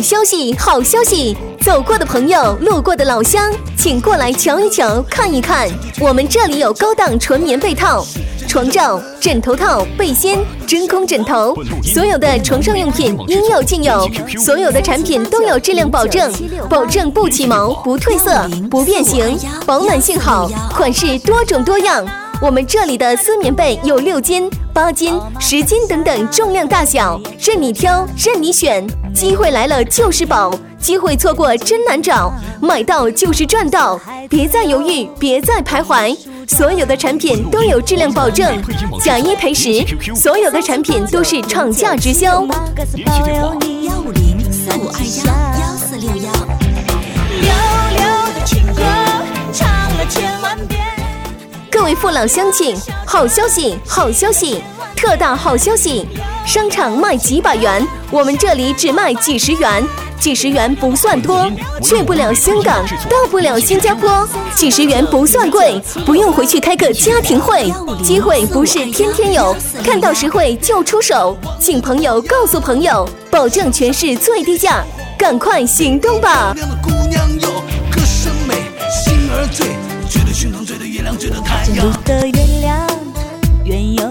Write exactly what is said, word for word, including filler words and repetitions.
消息，好消息！走过的朋友，路过的老乡，请过来瞧一瞧，看一看。我们这里有高档纯棉被套、床罩、枕头套、背心、真空枕头，所有的床上用品应有尽有，所有的产品都有质量保证，保证不起毛、不褪色、不变形，保暖性好，款式多种多样。我们这里的丝棉被有六斤、八斤、十斤等等重量大小，任你挑，任你选。机会来了就是宝，机会错过真难找，买到就是赚到，别再犹豫，别再徘徊。所有的产品都有质量保证，假一赔十，所有的产品都是厂价直销。 联系电话：幺五零三五二幺幺四六幺。溜溜的情歌唱了千万遍。 各位父老乡亲，好消息，好消息，特大好消息！商场卖几百元，我们这里只卖几十元，几十元不算多，去不了香港，到不了新加坡，几十元不算贵，不用回去开个家庭会。机会不是天天有，看到实惠就出手，请朋友告诉朋友，保证全市最低价，赶快行动吧！ 这里的月亮圆有